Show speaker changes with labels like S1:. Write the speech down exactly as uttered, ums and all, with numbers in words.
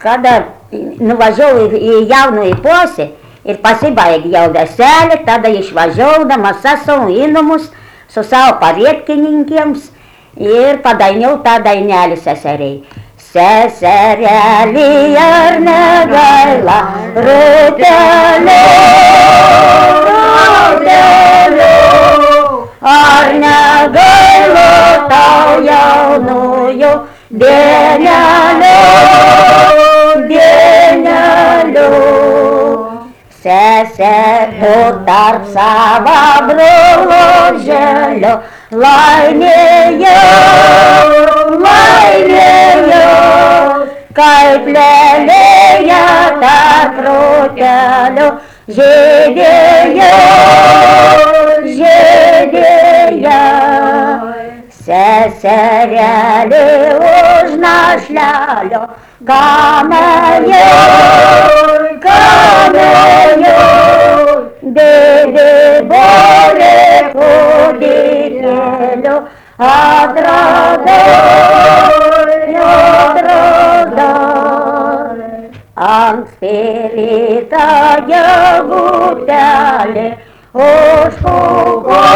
S1: Kada nuvažiavau į jaunųjį posį ir pasibaigė jau veselė, tada išvažiaudama sasau į namus su savo pavietkininkėms ir padainiau tą dainelį seseriai. Seserelį ar negaila, rūtelė, rūtelė, ar negaila tau jaunųjų dienelių, dienelių. Seserų tarp savo brolužėlių laimėjau, laimėjau, kaip lelėje tarp rūtelių žydėjau, žydėjau. Seserelį už našlelio kamėjau, kamėjau, dėdė bolė kūdikėlių atradau, atradau. Anksti rytą gegutėlė užkuko